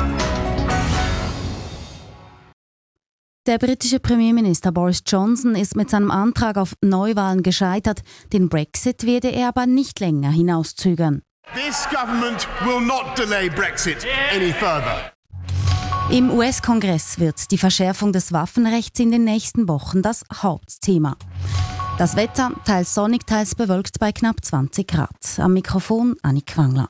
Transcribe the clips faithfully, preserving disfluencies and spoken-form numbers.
Der britische Premierminister Boris Johnson ist mit seinem Antrag auf Neuwahlen gescheitert. Den Brexit werde er aber nicht länger hinauszögern. This government will not delay Brexit any further. Im U S-Kongress wird die Verschärfung des Waffenrechts in den nächsten Wochen das Hauptthema. Das Wetter teils sonnig, teils bewölkt bei knapp zwanzig Grad. Am Mikrofon Annik Wangler.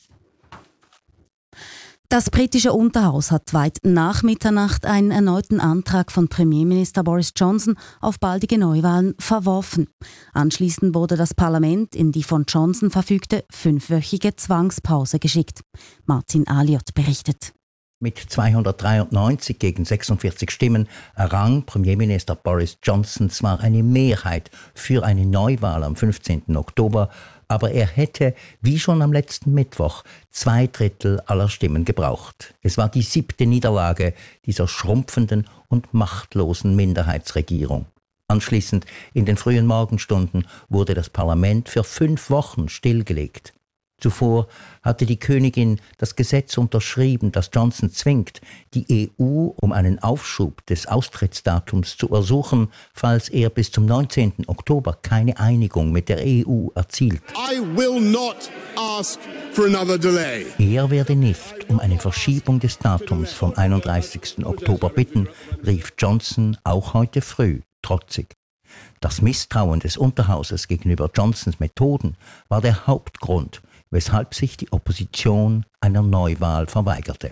Das britische Unterhaus hat weit nach Mitternacht einen erneuten Antrag von Premierminister Boris Johnson auf baldige Neuwahlen verworfen. Anschließend wurde das Parlament in die von Johnson verfügte fünfwöchige Zwangspause geschickt. Martin Aliot berichtet. Mit zweihundertdreiundneunzig gegen sechsundvierzig Stimmen errang Premierminister Boris Johnson zwar eine Mehrheit für eine Neuwahl am fünfzehnten Oktober, aber er hätte, wie schon am letzten Mittwoch, zwei Drittel aller Stimmen gebraucht. Es war die siebte Niederlage dieser schrumpfenden und machtlosen Minderheitsregierung. Anschließend, in den frühen Morgenstunden, wurde das Parlament für fünf Wochen stillgelegt. Zuvor hatte die Königin das Gesetz unterschrieben, das Johnson zwingt, die E U um einen Aufschub des Austrittsdatums zu ersuchen, falls er bis zum neunzehnten Oktober keine Einigung mit der E U erzielt. I will not ask for another delay. Er werde nicht um eine Verschiebung des Datums vom einunddreißigsten Oktober bitten, rief Johnson auch heute früh trotzig. Das Misstrauen des Unterhauses gegenüber Johnsons Methoden war der Hauptgrund, weshalb sich die Opposition einer Neuwahl verweigerte.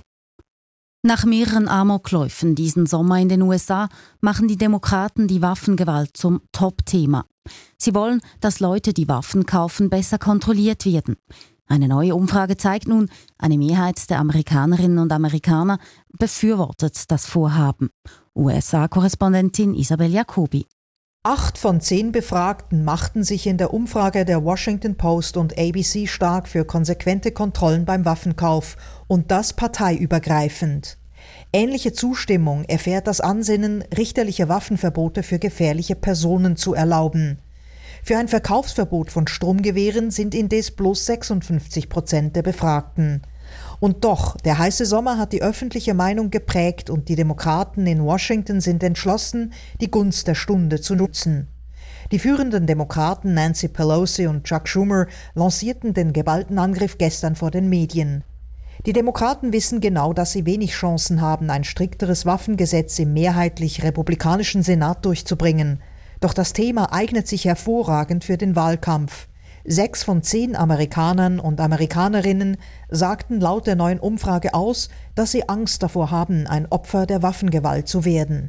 Nach mehreren Amokläufen diesen Sommer in den U S A machen die Demokraten die Waffengewalt zum Top-Thema. Sie wollen, dass Leute, die Waffen kaufen, besser kontrolliert werden. Eine neue Umfrage zeigt nun, eine Mehrheit der Amerikanerinnen und Amerikaner befürwortet das Vorhaben. U S A-Korrespondentin Isabel Jacobi. Acht von zehn Befragten machten sich in der Umfrage der Washington Post und A B C stark für konsequente Kontrollen beim Waffenkauf und das parteiübergreifend. Ähnliche Zustimmung erfährt das Ansinnen, richterliche Waffenverbote für gefährliche Personen zu erlauben. Für ein Verkaufsverbot von Sturmgewehren sind indes bloß sechsundfünfzig Prozent der Befragten. Und doch, der heiße Sommer hat die öffentliche Meinung geprägt und die Demokraten in Washington sind entschlossen, die Gunst der Stunde zu nutzen. Die führenden Demokraten Nancy Pelosi und Chuck Schumer lancierten den geballten Angriff gestern vor den Medien. Die Demokraten wissen genau, dass sie wenig Chancen haben, ein strikteres Waffengesetz im mehrheitlich republikanischen Senat durchzubringen. Doch das Thema eignet sich hervorragend für den Wahlkampf. Sechs von zehn Amerikanern und Amerikanerinnen sagten laut der neuen Umfrage aus, dass sie Angst davor haben, ein Opfer der Waffengewalt zu werden.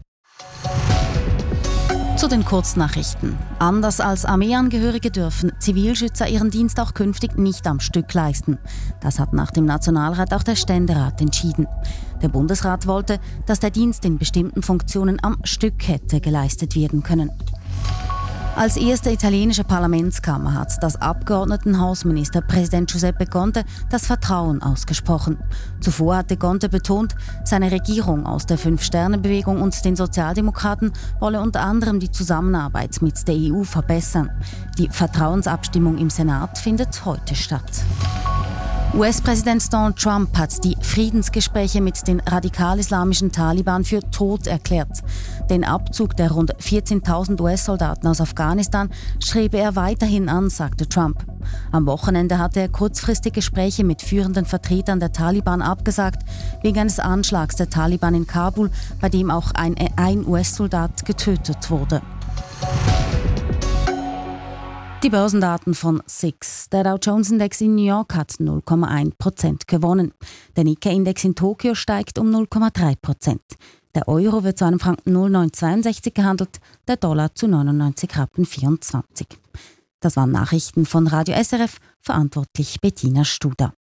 Zu den Kurznachrichten. Anders als Armeeangehörige dürfen Zivilschützer ihren Dienst auch künftig nicht am Stück leisten. Das hat nach dem Nationalrat auch der Ständerat entschieden. Der Bundesrat wollte, dass der Dienst in bestimmten Funktionen am Stück hätte geleistet werden können. Als erste italienische Parlamentskammer hat das Abgeordnetenhaus Ministerpräsident Giuseppe Conte das Vertrauen ausgesprochen. Zuvor hatte Conte betont, seine Regierung aus der Fünf-Sterne-Bewegung und den Sozialdemokraten wolle unter anderem die Zusammenarbeit mit der E U verbessern. Die Vertrauensabstimmung im Senat findet heute statt. U S-Präsident Donald Trump hat die Friedensgespräche mit den radikal-islamischen Taliban für tot erklärt. Den Abzug der rund vierzehntausend U S-Soldaten aus Afghanistan strebe er weiterhin an, sagte Trump. Am Wochenende hatte er kurzfristig Gespräche mit führenden Vertretern der Taliban abgesagt, wegen eines Anschlags der Taliban in Kabul, bei dem auch ein, ein U S-Soldat getötet wurde. Die Börsendaten von S I X. Der Dow Jones Index in New York hat null Komma eins Prozent gewonnen. Der Nikkei-Index in Tokio steigt um null Komma drei Prozent. Der Euro wird zu einem Franken null Komma neunhundertzweiundsechzig gehandelt, der Dollar zu neunundneunzig Rappen vierundzwanzig. Das waren Nachrichten von Radio S R F, verantwortlich Bettina Studer.